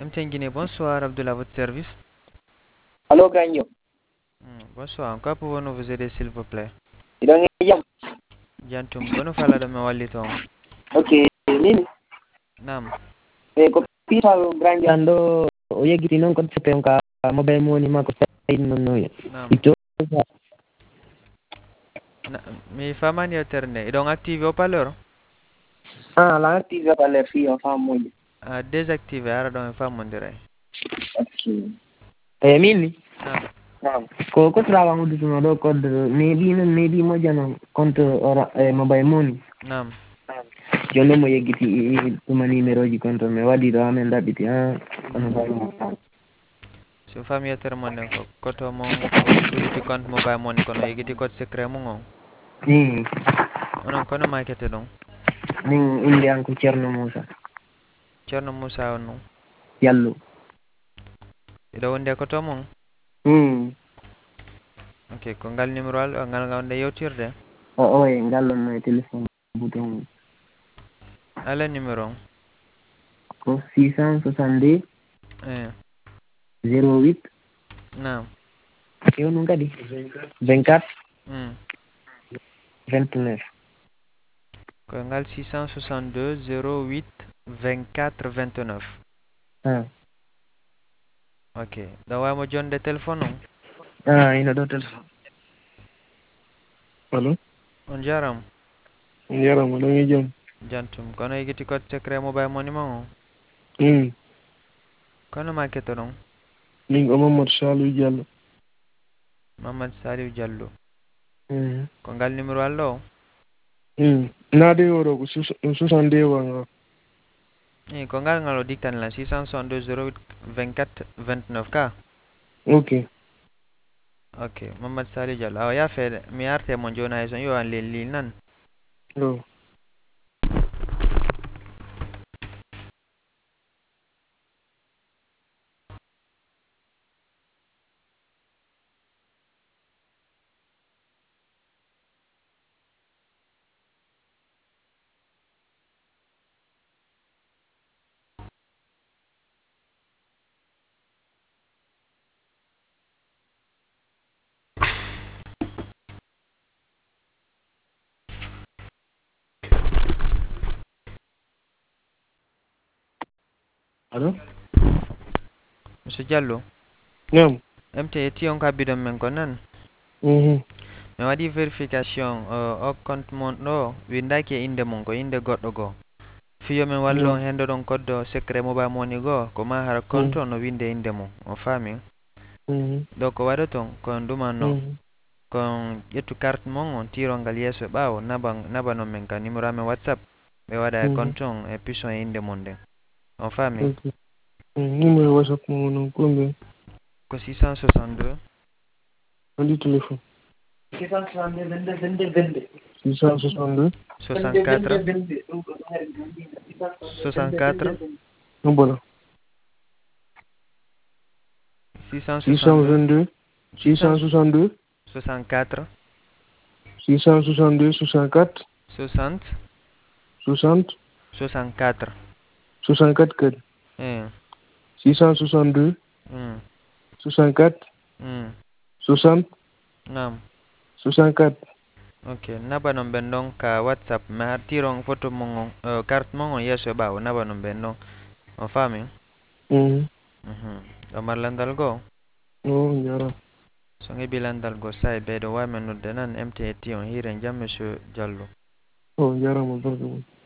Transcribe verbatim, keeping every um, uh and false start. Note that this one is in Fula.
M T N Guinée, bonsoir, Abdullah, à votre service. Allô, Gagnon. Hmm, bonsoir, en quoi pouvons-nous vous aider, s'il vous plaît? Idan ya Jantum, kono fala do me walli ton. okay nini Nam, e ko pita grande ando o yegiti non ko sepe on ka mobile money mako sai non no nam. ito Na, mi famani eterne. Idong active haut-parleur? ah la attiva per le fio fa moglie Ah, désactivé, ara do me famondire. okay e mimi Nam, naam ko ko trava ngudu no do ko maybe non maybe mo jano konto ora e mobile money nam. jonde mo yegiti tuma numero ji konto me wadi do amen dabiti ah kono ba Si fami etere mon ko koto mon suliti compte mobile money kono yigiti code secret mo ngon. ni Onon kono makete don. ni inde anko Cerno Musa Cerno Musa on. Diallo Ido wonde koto mon. hmm Ok, ko ngal numéro al ngal ngal wonde yewtirde. o o e ngallon no e téléphone bouton Ala numéro on. ko six cent soixante-deux Eh, zéro huit nam. yo ɗum kadi vingt-quatre Hmm. vingt-neuf Ko ngal six cent soixante-deux zéro huit vingt-quatre vingt-neuf. ah Ok, ɗo waymo jonde téléphone on. ah ina ɗo téléphone allo On jaram. on jarama ɗon e joom Jantum, kono yigiti code secret mobile money mon on. hmm Kono ma keto ɗon. min ko Mamadou Salou Diallo Mamad Saliou Diallo. hmm Ko ngal numéro allo o. hmm naade oɗo ko soixante-deux wanga Eh, ko ngal ngal o dictane la six cent soixante-deux zéro huit vingt-quatre vingt-neuf ka. ok Ok, Mamad Saliou Diallo. Awa ya fede, mi arte mo joni hay son yo an lil lil nan. ɗo allo Monsieur Diallo, nam M T eti on ka bidon men ko nan. mhm Mi waɗi vérification uh, o compte mon ɗo windaki e inde mon ko inde goɗɗo goo. Fiyo min wallo no hendo ɗon code secret mobile money goo ko ma hara compte mhm on no winde inde mum o faami. mhm Ɗo ko waɗa ton kon dumanno mhm kon ƴettu carte mon on tirongal yeeso e ɓaawo naba nabanon min ka numéro amen whatsapp ɓe waɗa e mhm compte on e puissant e inde mum nden on faami. ok numéro whatsapp mo noon combien Ko six cent soixante-deux andi téléphone six cent soixante-deux vingt-deux vingt-deux vingt-deux six cent soixante-deux soixante-quatre soixante-quatre no voilà six cent six cent soixante-deux vingt-deux six six cent cent soixante-deux soixante-quatre six cent soixante-deux soixante-quatre soixante soixante soixante-quatre. soixante-quatre kadi Eh, six cent soixante-deux mm, soixante-quatre mm, soixante nam. soixante-quatre Ok, nabanon ɓen ɗon ka whatsapp mi har tiron photo mon on uh, carte mon on yeeso e ɓaawo nabanon ɓen ɗon on faami. mhm Mhm. Ɗo mar landal goo o jarama so heɓi landal goo sa e ɓeydo wawi men nodde nan M T etti on hiiren jam monsieur Diallo. o jarama barka